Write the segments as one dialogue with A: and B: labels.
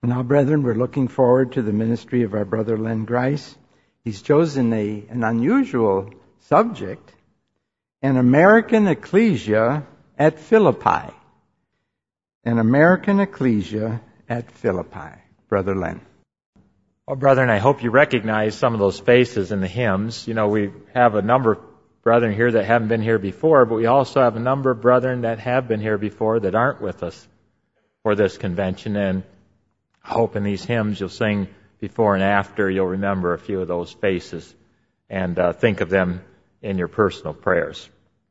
A: Now, brethren, we're looking forward to the ministry of our brother Len Grice. He's chosen an unusual subject, an American ecclesia at Philippi. An American ecclesia at Philippi. Brother Len.
B: Well, brethren, I hope you recognize some of those faces in the hymns. You know, we have a number of brethren here that haven't been here before, but we also have a number of brethren that have been here before that aren't with us for this convention. And I hope in these hymns you'll sing before and after, you'll remember a few of those faces and think of them in your personal prayers.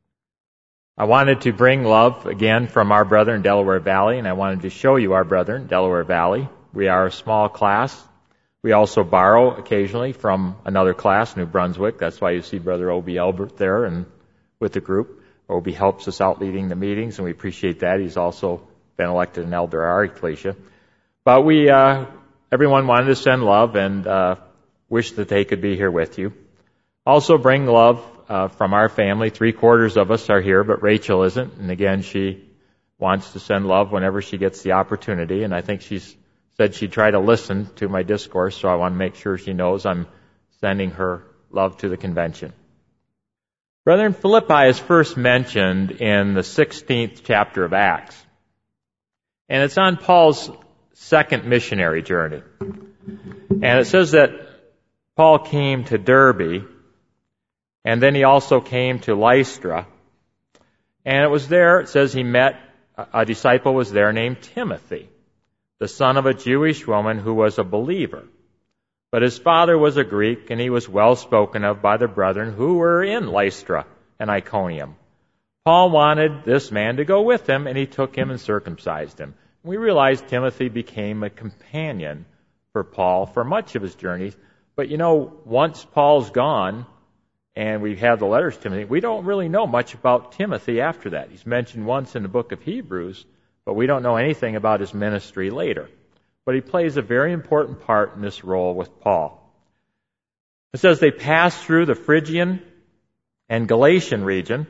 B: I wanted to bring love again from our brother in Delaware Valley, and I wanted to show you our brother in Delaware Valley. We are a small class. We also borrow occasionally from another class, New Brunswick. That's why you see Brother Obie Albert there and with the group. Obie helps us out leading the meetings, and we appreciate that. He's also been elected an elder at our ecclesia. But everyone wanted to send love and wish that they could be here with you. Also bring love from our family. 3/4 of us are here, but Rachel isn't. And again, she wants to send love whenever she gets the opportunity. And I think she's said she'd try to listen to my discourse, so I want to make sure she knows I'm sending her love to the convention. Brethren, Philippi is first mentioned in the 16th chapter of Acts. And it's on Paul's second missionary journey. And it says that Paul came to Derbe, and then he also came to Lystra. And it was there, it says he met, a disciple was there named Timothy, the son of a Jewish woman who was a believer. But his father was a Greek, and he was well spoken of by the brethren who were in Lystra and Iconium. Paul wanted this man to go with him, and he took him and circumcised him. We realize Timothy became a companion for Paul for much of his journey. But you know, once Paul's gone, and we have the letters to Timothy, we don't really know much about Timothy after that. He's mentioned once in the book of Hebrews, but we don't know anything about his ministry later. But he plays a very important part in this role with Paul. It says they passed through the Phrygian and Galatian region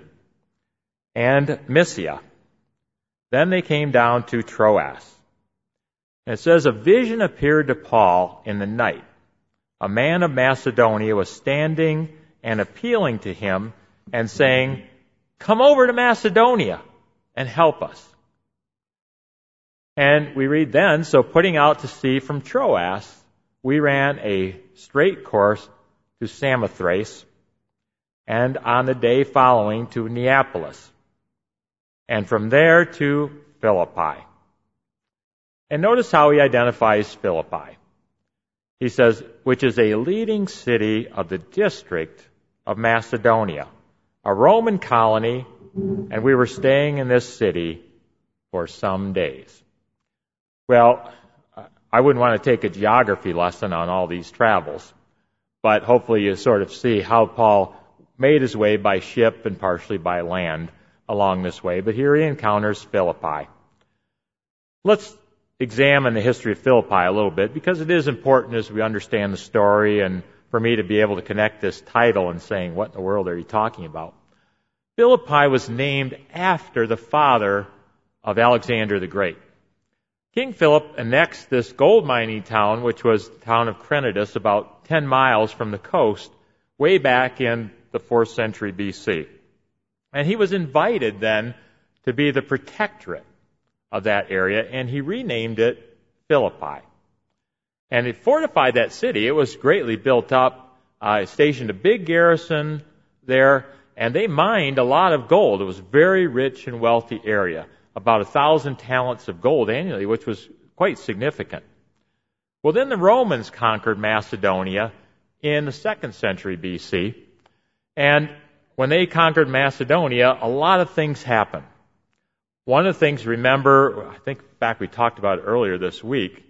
B: and Mysia. Then they came down to Troas. And it says, a vision appeared to Paul in the night. A man of Macedonia was standing and appealing to him and saying, come over to Macedonia and help us. And we read then, so putting out to sea from Troas, we ran a straight course to Samothrace, and on the day following to Neapolis, and from there to Philippi. And notice how he identifies Philippi. He says, which is a leading city of the district of Macedonia, a Roman colony, and we were staying in this city for some days. Well, I wouldn't want to take a geography lesson on all these travels, but hopefully you sort of see how Paul made his way by ship and partially by land along this way. But here he encounters Philippi. Let's examine the history of Philippi a little bit, because it is important as we understand the story and for me to be able to connect this title and saying, what in the world are you talking about? Philippi was named after the father of Alexander the Great. King Philip annexed this gold mining town, which was the town of Crenidus, about 10 miles from the coast, way back in the 4th century BC. And he was invited then to be the protectorate of that area, and he renamed it Philippi. And he fortified that city. It was greatly built up, stationed a big garrison there, and they mined a lot of gold. It was a very rich and wealthy area, about 1,000 talents of gold annually, which was quite significant. Well, then the Romans conquered Macedonia in the 2nd century BC, and when they conquered Macedonia, a lot of things happened. One of the things, remember, I think, in fact, we talked about it earlier this week,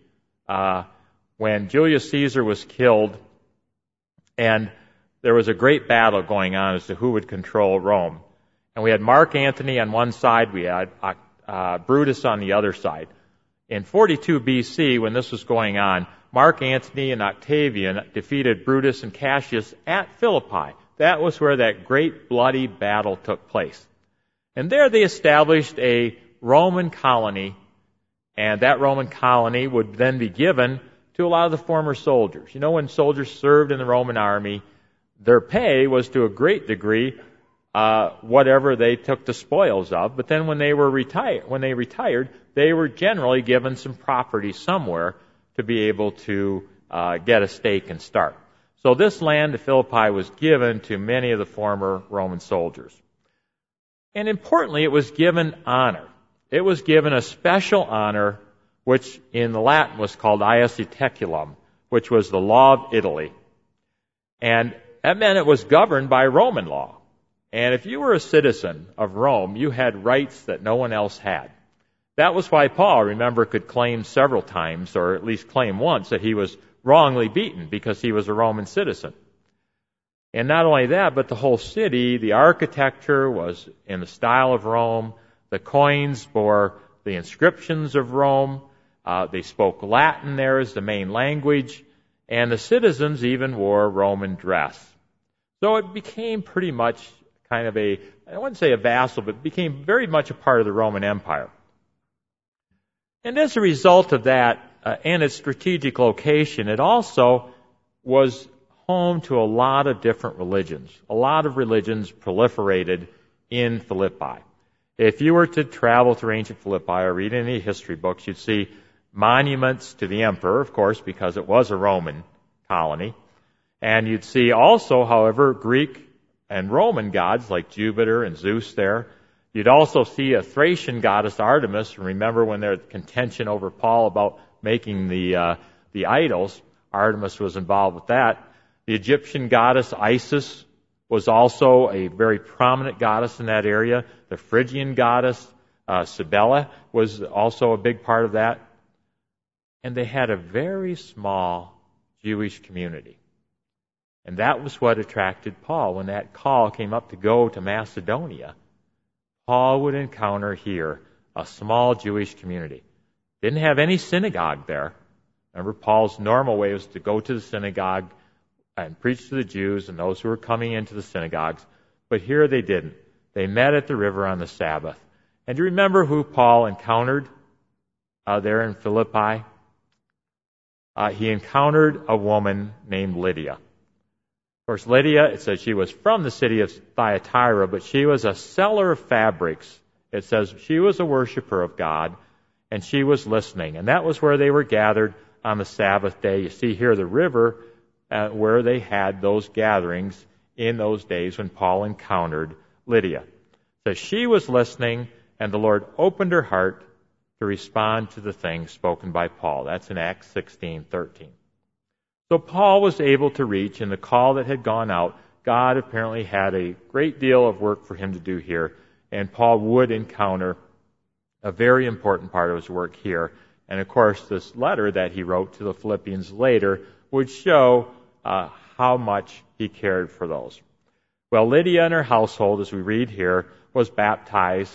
B: when Julius Caesar was killed, and there was a great battle going on as to who would control Rome. And we had Mark Antony on one side, we had Brutus on the other side. In 42 BC, when this was going on, Mark Antony and Octavian defeated Brutus and Cassius at Philippi. That was where that great bloody battle took place. And there they established a Roman colony And that Roman colony would then be given to a lot of the former soldiers. You know, when soldiers served in the Roman army, their pay was to a great degree whatever they took the spoils of. But then when they retired, they were generally given some property somewhere to be able to get a stake and start. So this land of Philippi was given to many of the former Roman soldiers. And importantly, it was given honor. It was given a special honor, which in the Latin was called ius iteculum, which was the law of Italy. And that meant it was governed by Roman law. And if you were a citizen of Rome, you had rights that no one else had. That was why Paul, remember, could claim several times, or at least claim once, that he was wrongly beaten because he was a Roman citizen. And not only that, but the whole city, the architecture was in the style of Rome. The coins bore the inscriptions of Rome. They spoke Latin there as the main language. And the citizens even wore Roman dress. So it became pretty much kind of I wouldn't say a vassal, but it became very much a part of the Roman Empire. And as a result of that, and its strategic location, it also was home to a lot of different religions. A lot of religions proliferated in Philippi. If you were to travel through ancient Philippi or read any history books, you'd see monuments to the emperor, of course, because it was a Roman colony. And you'd see also, however, Greek and Roman gods like Jupiter and Zeus there. You'd also see a Thracian goddess Artemis. Remember when there was contention over Paul about making the idols, Artemis was involved with that. The Egyptian goddess Isis was also a very prominent goddess in that area. The Phrygian goddess Cybele was also a big part of that. And they had a very small Jewish community. And that was what attracted Paul. When that call came up to go to Macedonia, Paul would encounter here a small Jewish community. Didn't have any synagogue there. Remember, Paul's normal way was to go to the synagogue and preach to the Jews and those who were coming into the synagogues. But here they didn't. They met at the river on the Sabbath. And do you remember who Paul encountered there in Philippi? He encountered a woman named Lydia. Of course, Lydia, it says she was from the city of Thyatira, but she was a seller of fabrics. It says she was a worshiper of God, and she was listening. And that was where they were gathered on the Sabbath day. You see here the river where they had those gatherings in those days when Paul encountered Lydia. So she was listening, and the Lord opened her heart to respond to the things spoken by Paul. That's in Acts 16:13. So Paul was able to reach, in the call that had gone out, God apparently had a great deal of work for him to do here, and Paul would encounter a very important part of his work here. And of course, this letter that he wrote to the Philippians later would show how much he cared for those. Well, Lydia and her household, as we read here, was baptized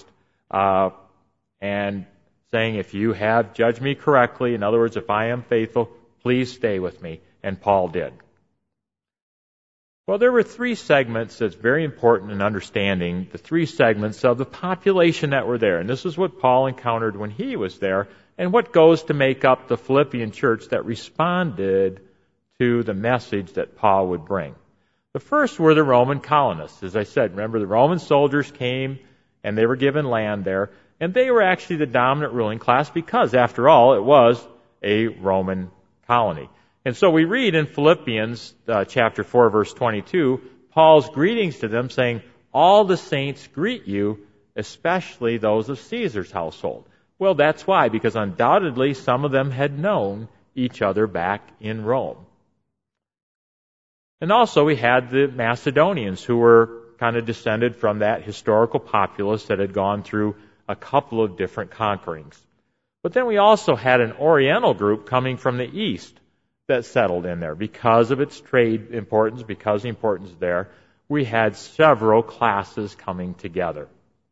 B: and saying, if you have judged me correctly, in other words, if I am faithful, please stay with me. And Paul did. Well, there were three segments that's very important in understanding the three segments of the population that were there. And this is what Paul encountered when he was there, and what goes to make up the Philippian church that responded to the message that Paul would bring. The first were the Roman colonists. As I said, remember the Roman soldiers came and they were given land there, and they were actually the dominant ruling class because, after all, it was a Roman colony. And so we read in Philippians chapter 4, verse 22, Paul's greetings to them saying, all the saints greet you, especially those of Caesar's household. Well, that's why, because undoubtedly some of them had known each other back in Rome. And also we had the Macedonians, who were kind of descended from that historical populace that had gone through a couple of different conquerings. But then we also had an Oriental group coming from the east that settled in there. Because of its trade importance, because of the importance there, we had several classes coming together.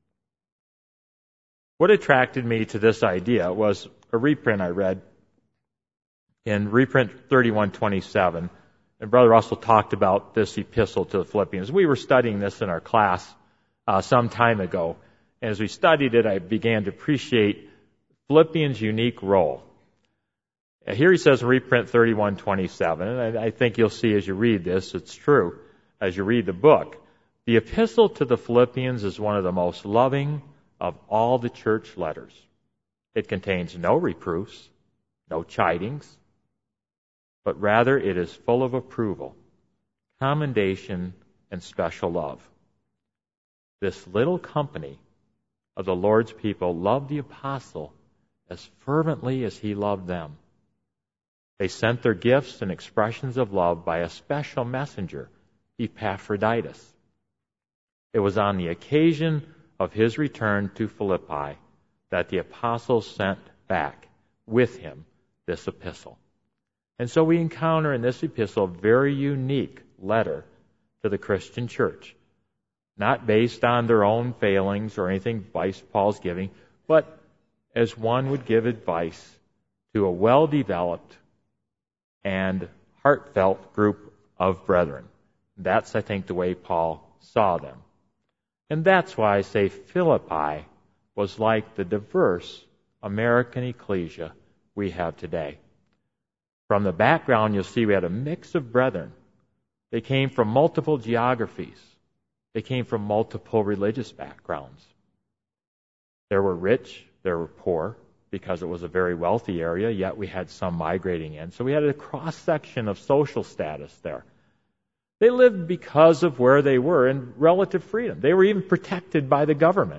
B: What attracted me to this idea was a reprint I read in reprint 3127. And Brother Russell talked about this epistle to the Philippians. We were studying this in our class some time ago. And as we studied it, I began to appreciate Philippians' unique role. Here he says in reprint 31:27, and I think you'll see as you read this, it's true, as you read the book. The epistle to the Philippians is one of the most loving of all the church letters. It contains no reproofs, no chidings, but rather it is full of approval, commendation, and special love. This little company of the Lord's people loved the apostle as fervently as he loved them. They sent their gifts and expressions of love by a special messenger, Epaphroditus. It was on the occasion of his return to Philippi that the apostles sent back with him this epistle. And so we encounter in this epistle a very unique letter to the Christian church, not based on their own failings or anything advice Paul's giving, but as one would give advice to a well-developed and heartfelt group of brethren. That's, I think, the way Paul saw them. And that's why I say Philippi was like the diverse American ecclesia we have today. From the background, you'll see we had a mix of brethren. They came from multiple geographies. They came from multiple religious backgrounds. There were rich, there were poor, because it was a very wealthy area, yet we had some migrating in. So we had a cross-section of social status there. They lived because of where they were in relative freedom. They were even protected by the government.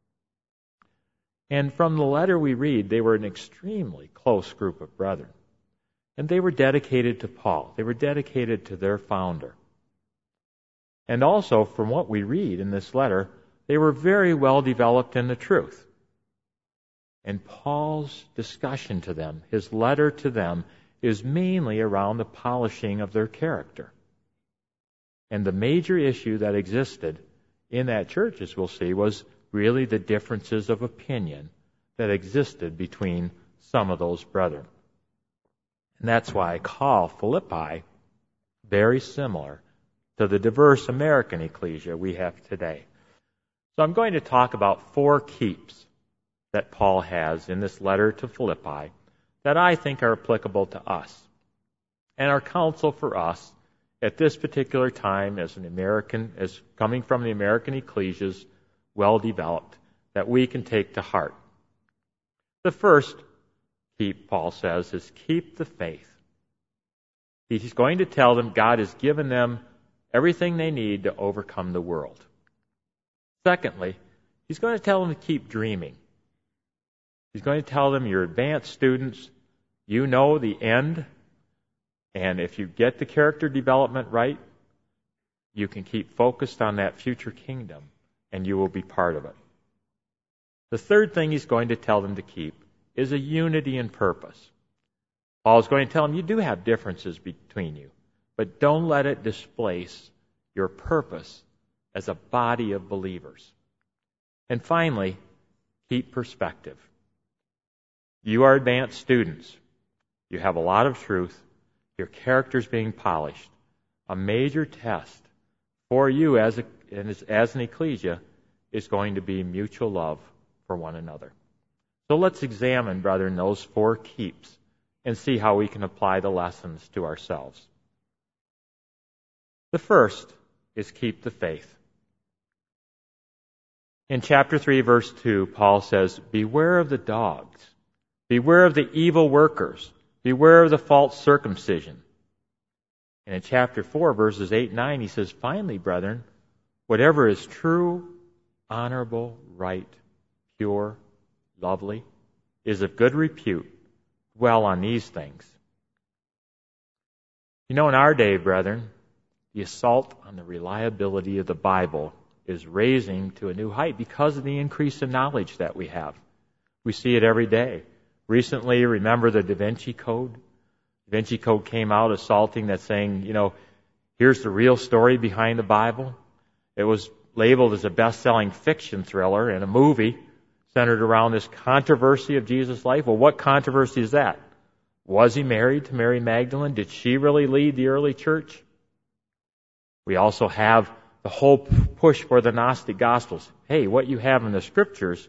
B: And from the letter we read, they were an extremely close group of brethren. And they were dedicated to Paul. They were dedicated to their founder. And also, from what we read in this letter, they were very well developed in the truth. And Paul's discussion to them, his letter to them, is mainly around the polishing of their character. And the major issue that existed in that church, as we'll see, was really the differences of opinion that existed between some of those brethren. And that's why I call Philippi very similar to the diverse American ecclesia we have today. So I'm going to talk about 4 keeps that Paul has in this letter to Philippi that I think are applicable to us and are counsel for us at this particular time as an American, as coming from the American ecclesias, well developed, that we can take to heart. The first keep, Paul says, is keep the faith. He's going to tell them God has given them everything they need to overcome the world. Secondly, he's going to tell them to keep dreaming. He's going to tell them, you're advanced students, you know the end, and if you get the character development right, you can keep focused on that future kingdom, and you will be part of it. The third thing he's going to tell them to keep is a unity in purpose. Paul's going to tell them, you do have differences between you, but don't let it displace your purpose as a body of believers. And finally, keep perspective. You are advanced students. You have a lot of truth. Your character's being polished. A major test for you as an ecclesia is going to be mutual love for one another. So let's examine, brethren, those 4 keeps and see how we can apply the lessons to ourselves. The first is keep the faith. In chapter 3, verse 2, Paul says, beware of the dogs. Beware of the evil workers. Beware of the false circumcision. And in chapter 4, verses 8 and 9, he says, finally, brethren, whatever is true, honorable, right, pure, lovely, is of good repute, dwell on these things. You know, in our day, brethren, the assault on the reliability of the Bible is raising to a new height because of the increase in knowledge that we have. We see it every day. Recently, remember the Da Vinci Code? Da Vinci Code came out assaulting that, saying, here's the real story behind the Bible. It was labeled as a best-selling fiction thriller and a movie centered around this controversy of Jesus' life. Well, what controversy is that? Was he married to Mary Magdalene? Did she really lead the early church? We also have the whole push for the Gnostic Gospels. Hey, what you have in the Scriptures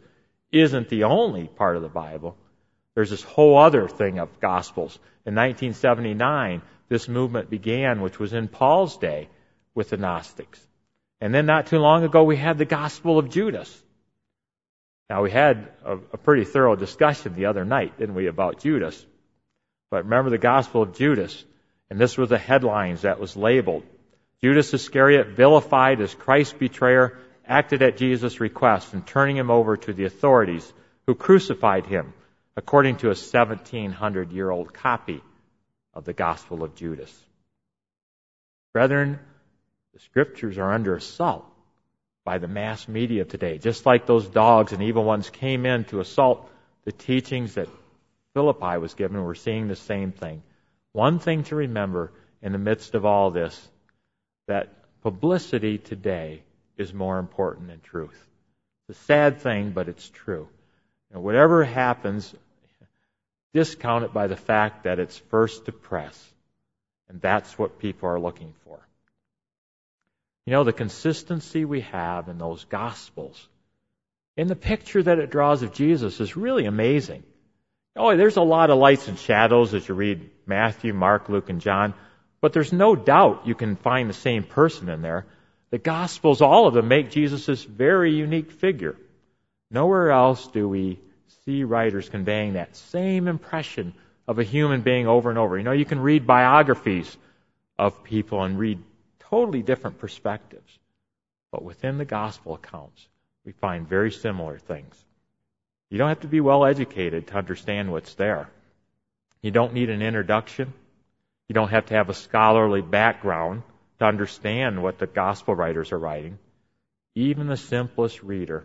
B: isn't the only part of the Bible. There's this whole other thing of Gospels. In 1979, this movement began, which was in Paul's day, with the Gnostics. And then not too long ago, we had the Gospel of Judas. Now, we had a pretty thorough discussion the other night, didn't we, about Judas? But remember the Gospel of Judas, and this was the headlines that was labeled. Judas Iscariot, vilified as Christ's betrayer, acted at Jesus' request in turning him over to the authorities who crucified him, according to a 1,700-year-old copy of the Gospel of Judas. Brethren, the Scriptures are under assault by the mass media today, just like those dogs and evil ones came in to assault the teachings that Philippi was given. We're seeing the same thing. One thing to remember in the midst of all this, that publicity today is more important than truth. It's a sad thing, but it's true. And whatever happens, discount it by the fact that it's first to press. And that's what people are looking for. You know, the consistency we have in those Gospels, in the picture that it draws of Jesus, is really amazing. Oh, there's a lot of lights and shadows as you read Matthew, Mark, Luke, and John, but there's no doubt you can find the same person in there. The Gospels, all of them, make Jesus this very unique figure. Nowhere else do we see writers conveying that same impression of a human being over and over. You know, you can read biographies of people and read totally different perspectives. But within the Gospel accounts, we find very similar things. You don't have to be well educated to understand what's there. You don't need an introduction. You don't have to have a scholarly background to understand what the Gospel writers are writing. Even the simplest reader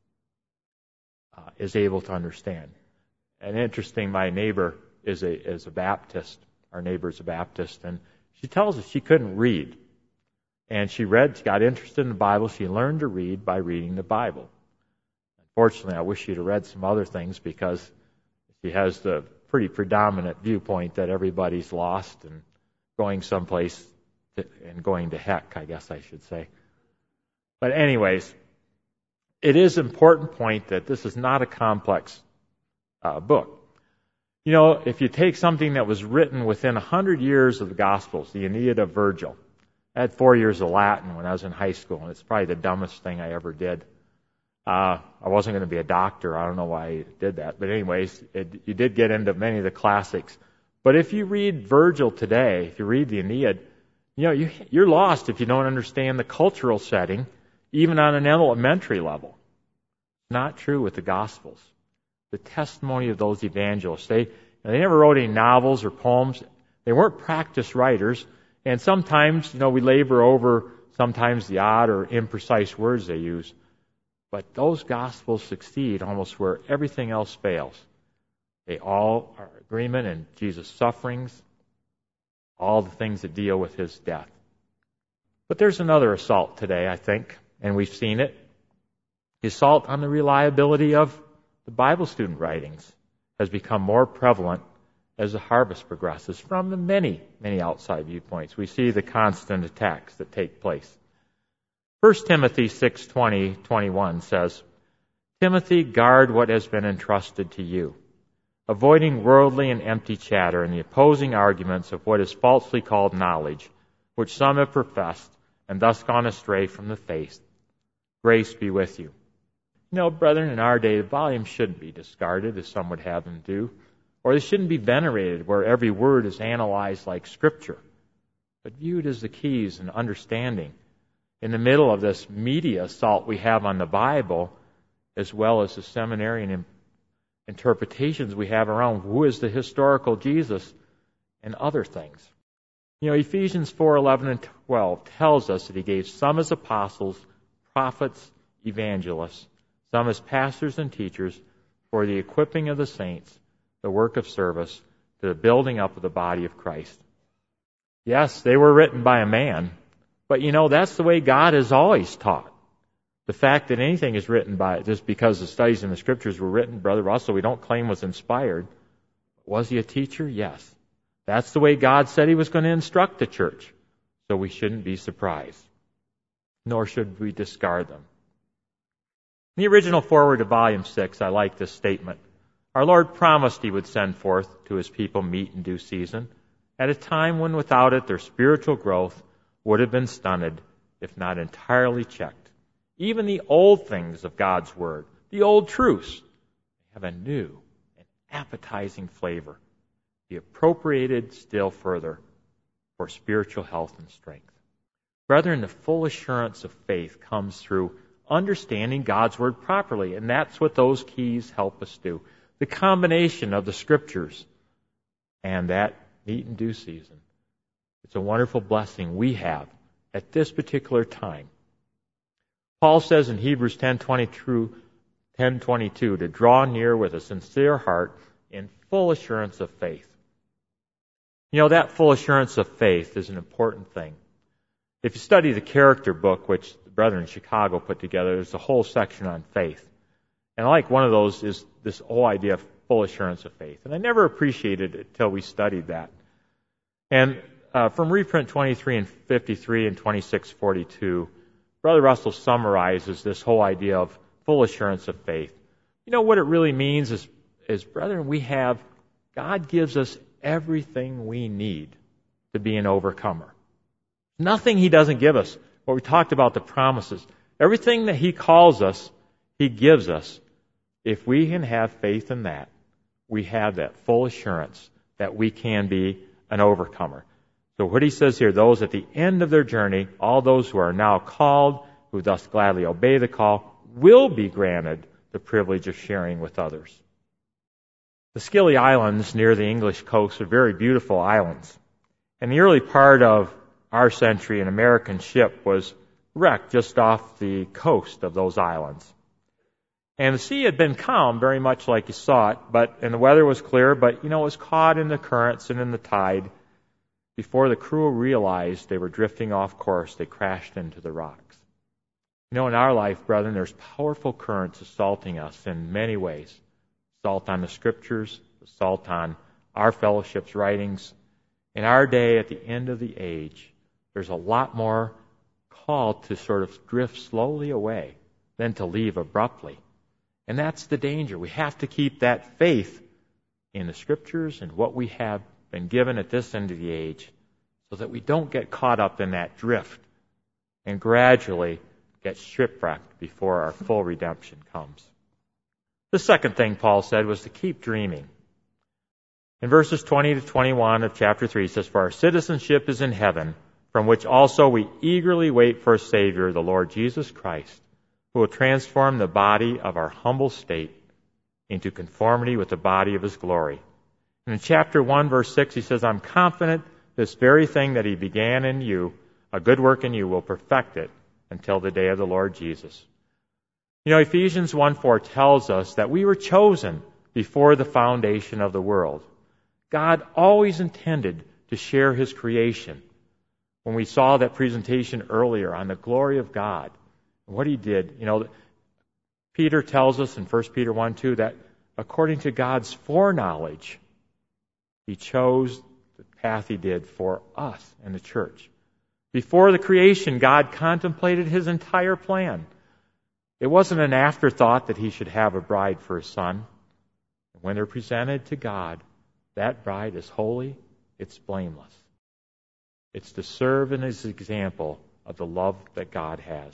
B: is able to understand. And interesting, my neighbor is a Baptist. Our neighbor is a Baptist, and she tells us she couldn't read. And she got interested in the Bible. She learned to read by reading the Bible. Unfortunately, I wish she'd have read some other things, because she has the pretty predominant viewpoint that everybody's lost and going someplace and going to heck, I guess I should say. But anyways, it is an important point that this is not a complex book. You know, if you take something that was written within 100 years of the Gospels, the Aeneid of Virgil. I had 4 years of Latin when I was in high school, and it's probably the dumbest thing I ever did. I wasn't going to be a doctor. I don't know why I did that. But anyways, you did get into many of the classics. But if you read Virgil today, if you read the Aeneid, you know, you're lost if you don't understand the cultural setting, even on an elementary level. Not true with the Gospels. The testimony of those evangelists, they never wrote any novels or poems. They weren't practiced writers. And sometimes, you know, we labor over sometimes the odd or imprecise words they use. But those Gospels succeed almost where everything else fails. They all are agreement in Jesus' sufferings, all the things that deal with His death. But there's another assault today, I think, and we've seen it. The assault on the reliability of the Bible student writings has become more prevalent as the harvest progresses from the many, many outside viewpoints. We see the constant attacks that take place. 1 Timothy 6:20-21 says, Timothy, guard what has been entrusted to you, avoiding worldly and empty chatter and the opposing arguments of what is falsely called knowledge, which some have professed and thus gone astray from the faith. Grace be with you. You know, brethren, in our day, the volumes shouldn't be discarded, as some would have them do, or they shouldn't be venerated where every word is analyzed like Scripture, but viewed as the keys and understanding in the middle of this media assault we have on the Bible, as well as the seminarian interpretations we have around who is the historical Jesus and other things. You know, Ephesians 4:11 and 12 tells us that He gave some as apostles, prophets, evangelists, some as pastors and teachers for the equipping of the saints, the work of service, to the building up of the body of Christ. Yes, they were written by a man, but you know, that's the way God has always taught. The fact that anything is written by, just because the studies in the Scriptures were written, Brother Russell, we don't claim was inspired. Was he a teacher? Yes. That's the way God said He was going to instruct the church. So we shouldn't be surprised. Nor should we discard them. In the original foreword of Volume 6, I like this statement. Our Lord promised He would send forth to His people meat in due season, at a time when without it their spiritual growth would have been stunted, if not entirely checked. Even the old things of God's Word, the old truths, have a new and appetizing flavor, be appropriated still further for spiritual health and strength. Brethren, the full assurance of faith comes through understanding God's Word properly, and that's what those keys help us do. The combination of the Scriptures and that meat in due season. It's a wonderful blessing we have at this particular time. Paul says in Hebrews 10:22 to draw near with a sincere heart in full assurance of faith. You know, that full assurance of faith is an important thing. If you study the character book, which the brethren in Chicago put together, there's a whole section on faith. And I like one of those is this whole idea of full assurance of faith. And I never appreciated it until we studied that. And from reprint 23 and 53 and 26:42, Brother Russell summarizes this whole idea of full assurance of faith. You know what it really means is brethren, God gives us everything we need to be an overcomer. Nothing He doesn't give us. What we talked about, the promises. Everything that He calls us, He gives us. If we can have faith in that, we have that full assurance that we can be an overcomer. So what he says here, those at the end of their journey, all those who are now called, who thus gladly obey the call, will be granted the privilege of sharing with others. The Scilly Islands near the English coast are very beautiful islands. And the early part of our century, an American ship was wrecked just off the coast of those islands. And the sea had been calm, very much like you saw it, and the weather was clear, but, it was caught in the currents and in the tide. Before the crew realized they were drifting off course, they crashed into the rocks. In our life, brethren, there's powerful currents assaulting us in many ways. Assault on the Scriptures, assault on our fellowship's writings. In our day, at the end of the age, there's a lot more call to sort of drift slowly away than to leave abruptly. And that's the danger. We have to keep that faith in the Scriptures and what we have been given at this end of the age so that we don't get caught up in that drift and gradually get shipwrecked before our full redemption comes. The second thing Paul said was to keep dreaming. In verses 20 to 21 of chapter 3, he says, "For our citizenship is in heaven, from which also we eagerly wait for a Savior, the Lord Jesus Christ, who will transform the body of our humble state into conformity with the body of His glory." And in chapter 1, verse 6, he says, "I'm confident this very thing that He began in you, a good work in you, will perfect it until the day of the Lord Jesus." Ephesians 1:4 tells us that we were chosen before the foundation of the world. God always intended to share His creation. When we saw that presentation earlier on the glory of God, what He did, Peter tells us in 1 Peter 1:2 that according to God's foreknowledge, He chose the path He did for us and the church. Before the creation, God contemplated His entire plan. It wasn't an afterthought that He should have a bride for His Son. When they're presented to God, that bride is holy, it's blameless. It's to serve as an example of the love that God has.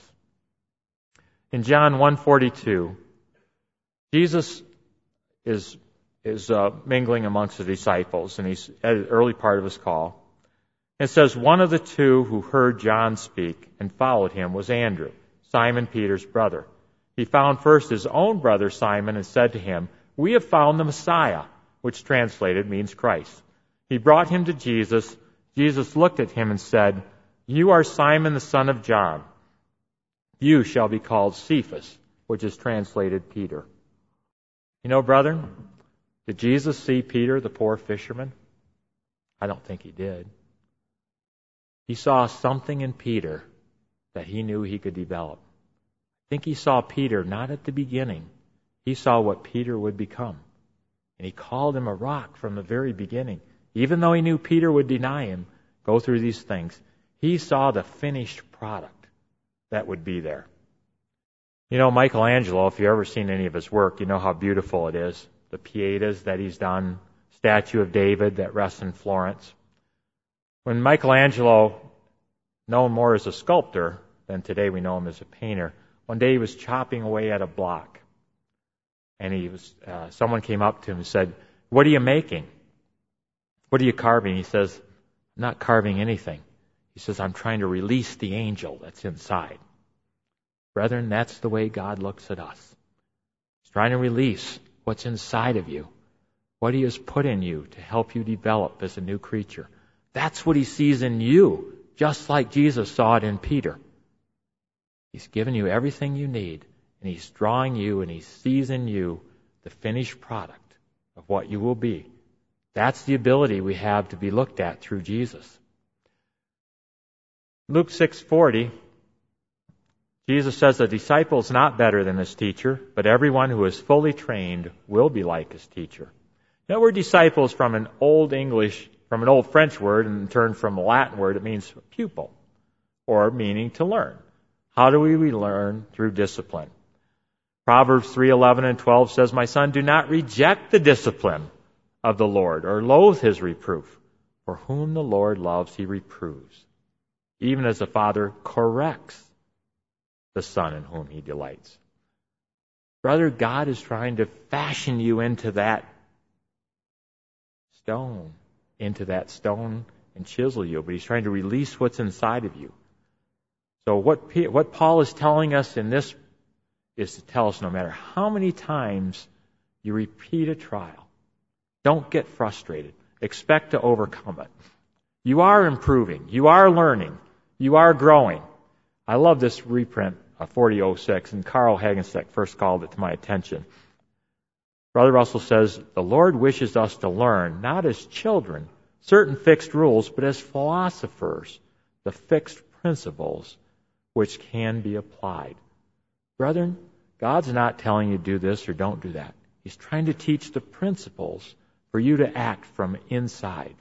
B: In John 1:42, Jesus is mingling amongst the disciples, and he's at the early part of His call. It says, "One of the two who heard John speak and followed him was Andrew, Simon Peter's brother. He found first his own brother Simon and said to him, 'We have found the Messiah,' which translated means Christ. He brought him to Jesus. Jesus looked at him and said, 'You are Simon the son of John. You shall be called Cephas,' which is translated Peter." Brethren, did Jesus see Peter, the poor fisherman? I don't think He did. He saw something in Peter that He knew he could develop. I think He saw Peter not at the beginning. He saw what Peter would become. And He called him a rock from the very beginning. Even though He knew Peter would deny Him, go through these things, He saw the finished product that would be there. You know, Michelangelo, if you've ever seen any of his work, you know how beautiful it is. The Pietas that he's done, statue of David that rests in Florence. When Michelangelo, known more as a sculptor than today we know him as a painter, one day he was chopping away at a block. And someone came up to him and said, "What are you making? What are you carving?" He says, "I'm not carving anything." He says, "I'm trying to release the angel that's inside." Brethren, that's the way God looks at us. He's trying to release what's inside of you, what He has put in you to help you develop as a new creature. That's what He sees in you, just like Jesus saw it in Peter. He's given you everything you need, and He's drawing you, and He sees in you the finished product of what you will be. That's the ability we have to be looked at through Jesus. Luke 6:40, Jesus says, "The disciple is not better than his teacher, but everyone who is fully trained will be like his teacher." That word disciple is from an old French word, and turned from a Latin word. It means pupil, or meaning to learn. How do we learn? Through discipline. Proverbs 3:11 and 12 says, "My son, do not reject the discipline of the Lord, or loathe His reproof. For whom the Lord loves, He reproves, even as the Father corrects the Son in whom He delights." Brother, God is trying to fashion you into that stone, and chisel you, but He's trying to release what's inside of you. So what Paul is telling us in this is to tell us no matter how many times you repeat a trial, don't get frustrated. Expect to overcome it. You are improving. You are learning. You are growing. I love this reprint of 4006, and Carl Hagensteck first called it to my attention. Brother Russell says, "The Lord wishes us to learn, not as children, certain fixed rules, but as philosophers, the fixed principles which can be applied." Brethren, God's not telling you do this or don't do that. He's trying to teach the principles for you to act from inside.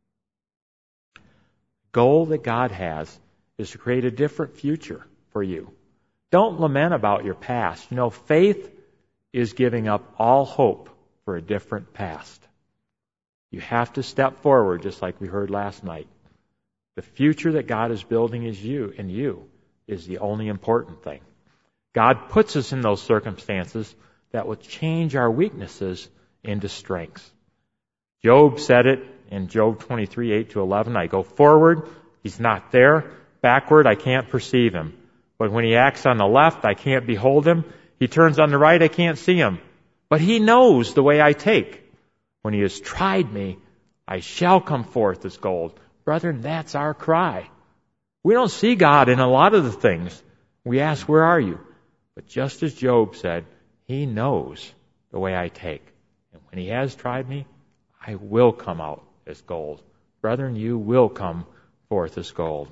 B: The goal that God has is to create a different future for you. Don't lament about your past. You know, faith is giving up all hope for a different past. You have to step forward, just like we heard last night. The future that God is building in you is the only important thing. God puts us in those circumstances that will change our weaknesses into strengths. Job said it in Job 23:8-11. "I go forward, He's not there. Backward, I can't perceive Him. But when He acts on the left, I can't behold Him. He turns on the right, I can't see Him. But He knows the way I take. When He has tried me, I shall come forth as gold." Brethren, that's our cry. We don't see God in a lot of the things. We ask, "Where are you?" But just as Job said, He knows the way I take. And when He has tried me, I will come out as gold. Brethren, you will come forth as gold.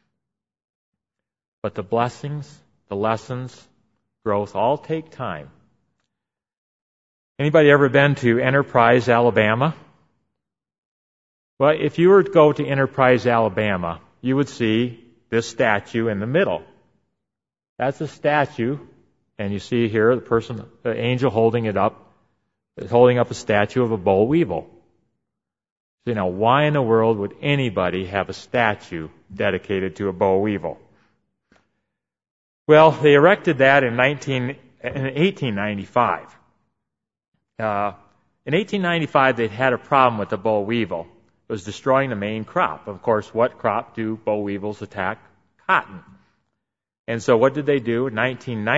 B: But the blessings, the lessons, growth all take time. Anybody ever been to Enterprise, Alabama? Well, if you were to go to Enterprise, Alabama, you would see this statue in the middle. That's a statue, and you see here the angel holding it up, is holding up a statue of a boll weevil. So, you know, why in the world would anybody have a statue dedicated to a boll weevil? Well, they erected that in 1895. In 1895, they'd had a problem with the boll weevil. It was destroying the main crop. Of course, what crop do boll weevils attack? Cotton. And so what did they do? In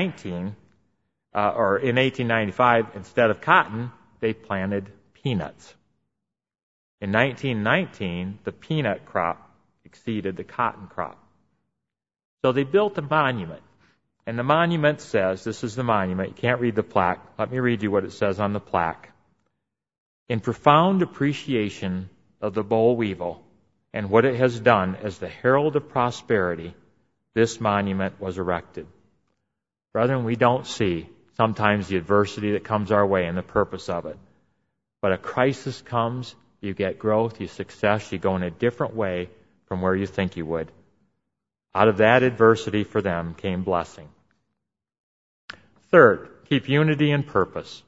B: 1895, instead of cotton, they planted peanuts. In 1919, the peanut crop exceeded the cotton crop. So they built a monument. And the monument says, this is the monument. You can't read the plaque. Let me read you what it says on the plaque. "In profound appreciation of the boll weevil and what it has done as the herald of prosperity, this monument was erected." Brethren, we don't see sometimes the adversity that comes our way and the purpose of it. But a crisis comes, you get growth, you success, you go in a different way from where you think you would. Out of that adversity for them came blessing. Third, keep unity and purpose.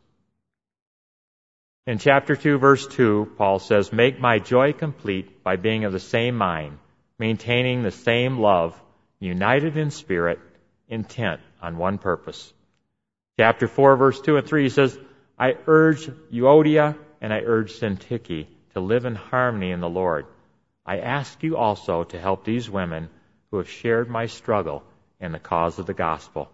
B: In chapter 2, verse 2, Paul says, "Make my joy complete by being of the same mind, maintaining the same love, united in spirit, intent on one purpose." Chapter 4, verse 2 and 3, he says, "I urge Euodia and I urge Syntyche to live in harmony in the Lord. I ask you also to help these women who have shared my struggle in the cause of the gospel."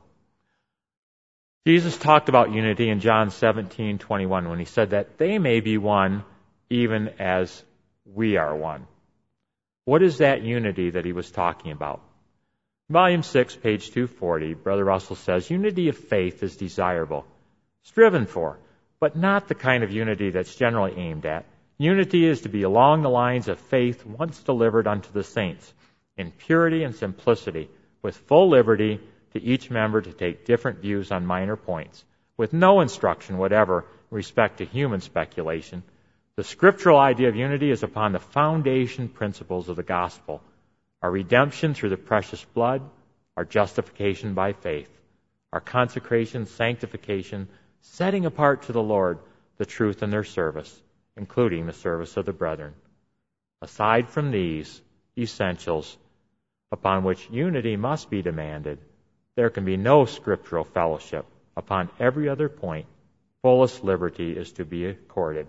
B: Jesus talked about unity in John 17:21 when he said that they may be one even as we are one. What is that unity that he was talking about? Volume 6, page 240, Brother Russell says, "Unity of faith is desirable, striven for, but not the kind of unity that's generally aimed at. Unity is to be along the lines of faith once delivered unto the saints, in purity and simplicity, with full liberty to each member to take different views on minor points, with no instruction whatever in respect to human speculation. The scriptural idea of unity is upon the foundation principles of the gospel, our redemption through the precious blood, our justification by faith, our consecration, sanctification, setting apart to the Lord the truth in their service, including the service of the brethren. Aside from these essentials upon which unity must be demanded, there can be no scriptural fellowship. Upon every other point, fullest liberty is to be accorded.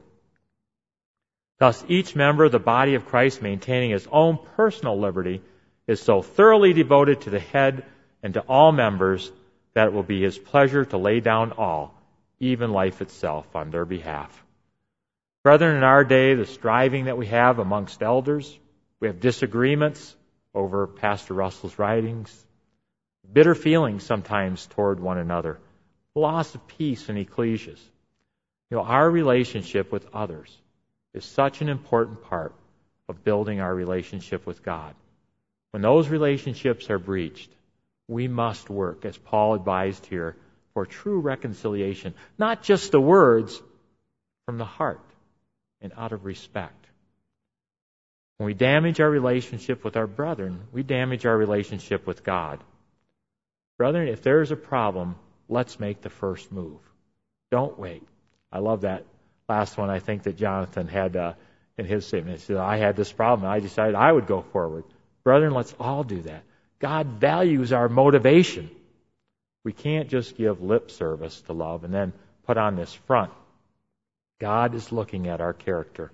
B: Thus, each member of the body of Christ, maintaining his own personal liberty, is so thoroughly devoted to the head and to all members that it will be his pleasure to lay down all, even life itself, on their behalf. Brethren, in our day, the striving that we have amongst elders, we have disagreements over Pastor Russell's writings, bitter feelings sometimes toward one another, loss of peace in ecclesias. Our relationship with others is such an important part of building our relationship with God. When those relationships are breached, we must work, as Paul advised here, for true reconciliation, not just the words, from the heart and out of respect. When we damage our relationship with our brethren, we damage our relationship with God. Brethren, if there's a problem, let's make the first move. Don't wait. I love that last one I think that Jonathan had in his statement. He said, "I had this problem, and I decided I would go forward." Brethren, let's all do that. God values our motivation. We can't just give lip service to love and then put on this front. God is looking at our character.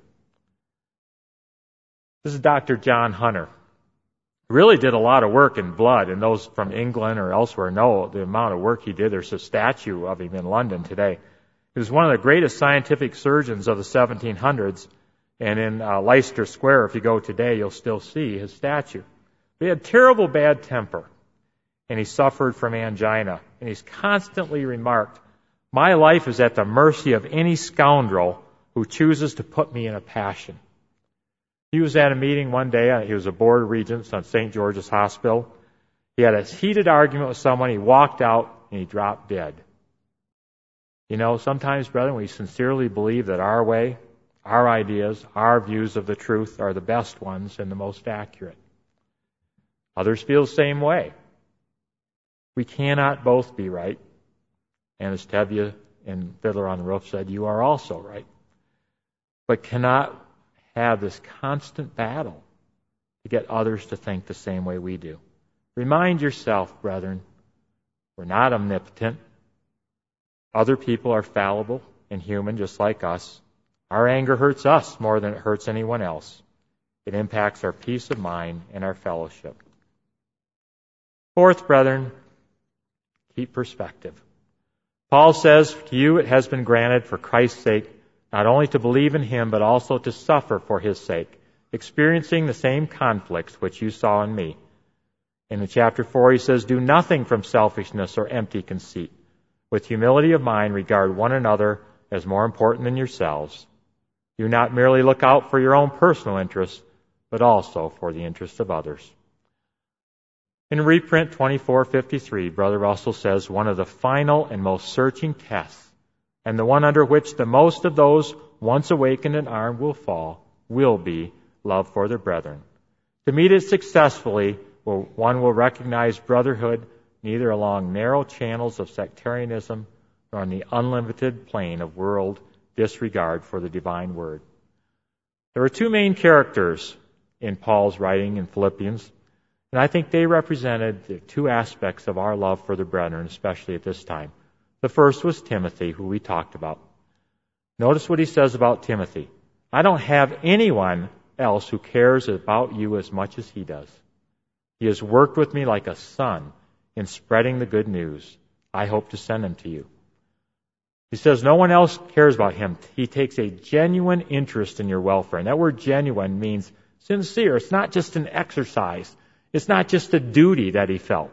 B: This is Dr. John Hunter. Really did a lot of work in blood, and those from England or elsewhere know the amount of work he did. There's a statue of him in London today. He was one of the greatest scientific surgeons of the 1700s, and in Leicester Square, if you go today, you'll still see his statue. But he had terrible bad temper, and he suffered from angina, and he's constantly remarked, "My life is at the mercy of any scoundrel who chooses to put me in a passion." He was at a meeting one day. He was a board of regents on St. George's Hospital. He had a heated argument with someone. He walked out and he dropped dead. Sometimes, brethren, we sincerely believe that our way, our ideas, our views of the truth are the best ones and the most accurate. Others feel the same way. We cannot both be right. And as Tevye and Fiddler on the Roof said, you are also right. But cannot have this constant battle to get others to think the same way we do. Remind yourself, brethren, we're not omnipotent. Other people are fallible and human just like us. Our anger hurts us more than it hurts anyone else. It impacts our peace of mind and our fellowship. Fourth, brethren, keep perspective. Paul says, "To you it has been granted for Christ's sake not only to believe in him, but also to suffer for his sake, experiencing the same conflicts which you saw in me." In chapter 4, he says, "Do nothing from selfishness or empty conceit. With humility of mind, regard one another as more important than yourselves. Do not merely look out for your own personal interests, but also for the interests of others." In reprint 2453, Brother Russell says, "One of the final and most searching tests, and the one under which the most of those once awakened and armed will fall, will be love for their brethren. To meet it successfully, one will recognize brotherhood neither along narrow channels of sectarianism nor on the unlimited plane of world disregard for the divine word. There were two main characters in Paul's writing in Philippians, and I think they represented the two aspects of our love for the brethren, especially at this time. The first was Timothy, who we talked about. Notice what he says about Timothy. I don't have anyone else who cares about you as much as he does. He has worked with me like a son in spreading the good news. I hope to send him to you. He says no one else cares about him. He takes a genuine interest in your welfare. And that word genuine means sincere. It's not just an exercise. It's not just a duty that he felt.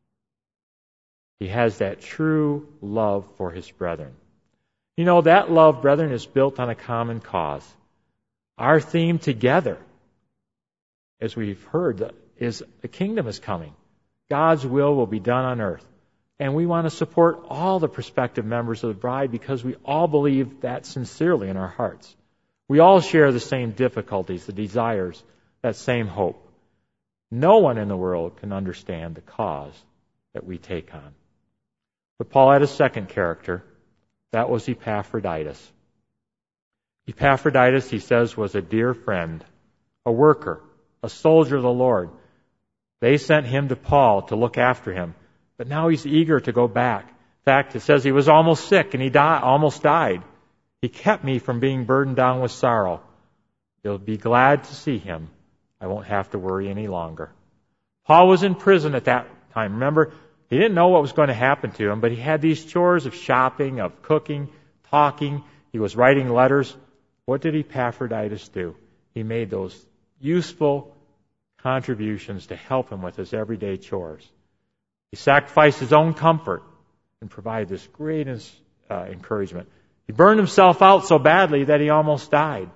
B: He has that true love for his brethren. You know, that love, brethren, is built on a common cause. Our theme together, as we've heard, is the kingdom is coming. God's will be done on earth. And we want to support all the prospective members of the bride because we all believe that sincerely in our hearts. We all share the same difficulties, the desires, that same hope. No one in the world can understand the cause that we take on. But Paul had a second character. That was Epaphroditus. Epaphroditus, he says, was a dear friend, a worker, a soldier of the Lord. They sent him to Paul to look after him, but now he's eager to go back. In fact, it says he was almost sick and he almost died. He kept me from being burdened down with sorrow. You'll be glad to see him. I won't have to worry any longer. Paul was in prison at that time. Remember, he didn't know what was going to happen to him, but he had these chores of shopping, of cooking, talking. He was writing letters. What did Epaphroditus do? He made those useful contributions to help him with his everyday chores. He sacrificed his own comfort and provided this great encouragement. He burned himself out so badly that he almost died.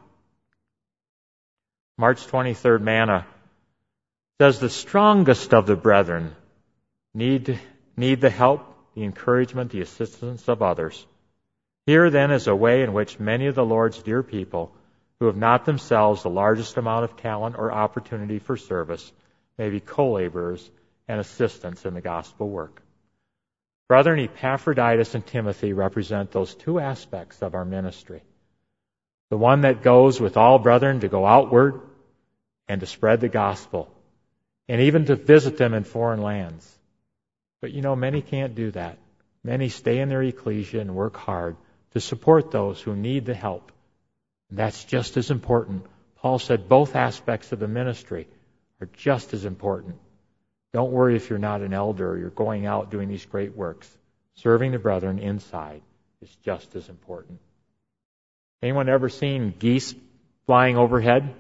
B: March 23rd manna says the strongest of the brethren need the help, the encouragement, the assistance of others. Here then is a way in which many of the Lord's dear people who have not themselves the largest amount of talent or opportunity for service may be co-laborers and assistants in the gospel work. Brethren, Epaphroditus and Timothy represent those two aspects of our ministry. The one that goes with all brethren to go outward and to spread the gospel, and even to visit them in foreign lands. But you know, many can't do that. Many stay in their ecclesia and work hard to support those who need the help. And that's just as important. Paul said both aspects of the ministry are just as important. Don't worry if you're not an elder or you're going out doing these great works. Serving the brethren inside is just as important. Anyone ever seen geese flying overhead?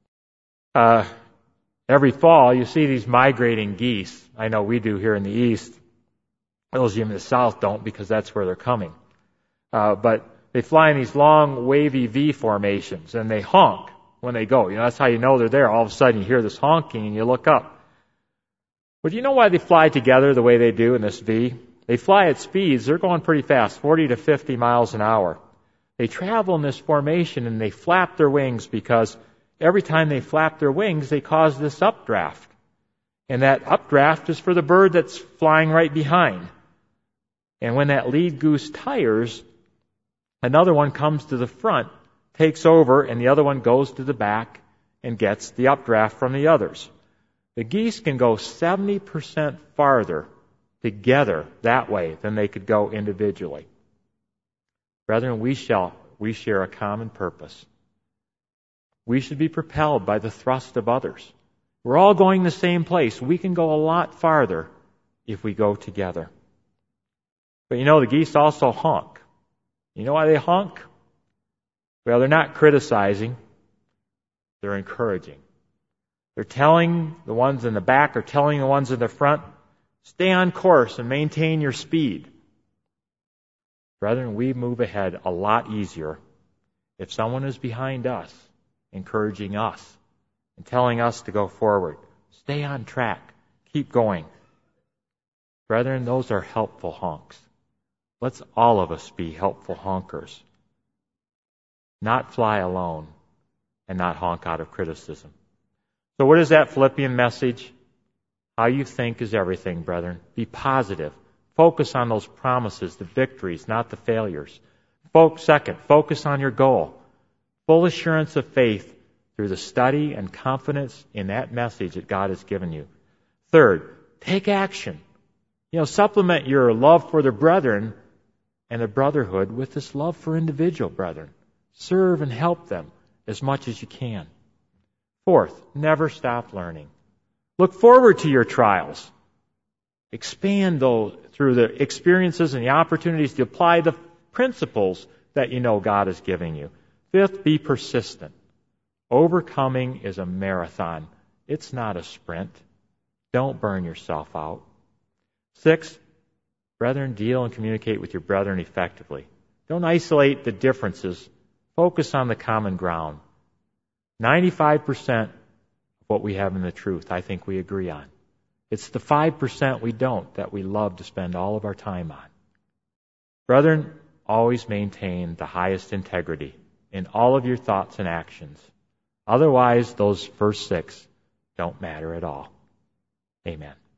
B: Every fall you see these migrating geese. I know we do here in the east. Those of you in the south don't because that's where they're coming. But they fly in these long wavy V formations and they honk when they go. You know, that's how you know they're there. All of a sudden you hear this honking and you look up. But do you know why they fly together the way they do in this V? They fly at speeds, they're going pretty fast, 40 to 50 miles an hour. They travel in this formation and they flap their wings because every time they flap their wings, they cause this updraft. And that updraft is for the bird that's flying right behind. And when that lead goose tires, another one comes to the front, takes over, and the other one goes to the back and gets the updraft from the others. The geese can go 70% farther together that way than they could go individually. Brethren, we share a common purpose. We should be propelled by the thrust of others. We're all going the same place. We can go a lot farther if we go together. But you know, the geese also honk. You know why they honk? Well, they're not criticizing. They're encouraging. They're telling the ones in the back or telling the ones in the front, stay on course and maintain your speed. Brethren, we move ahead a lot easier if someone is behind us, encouraging us and telling us to go forward. Stay on track. Keep going. Brethren, those are helpful honks. Let's all of us be helpful honkers. Not fly alone and not honk out of criticism. So what is that Philippian message? How you think is everything, brethren. Be positive. Focus on those promises, the victories, not the failures. Second, focus on your goal. Full assurance of faith through the study and confidence in that message that God has given you. Third, take action. Supplement your love for the brethren and the brotherhood with this love for individual brethren. Serve and help them as much as you can. Fourth, never stop learning. Look forward to your trials. Expand those through the experiences and the opportunities to apply the principles that you know God is giving you. Fifth, be persistent. Overcoming is a marathon. It's not a sprint. Don't burn yourself out. Sixth, brethren, deal and communicate with your brethren effectively. Don't isolate the differences. Focus on the common ground. 95% of what we have in the truth, I think we agree on. It's the 5% we don't that we love to spend all of our time on. Brethren, always maintain the highest integrity in all of your thoughts and actions. Otherwise, those first 6 don't matter at all. Amen.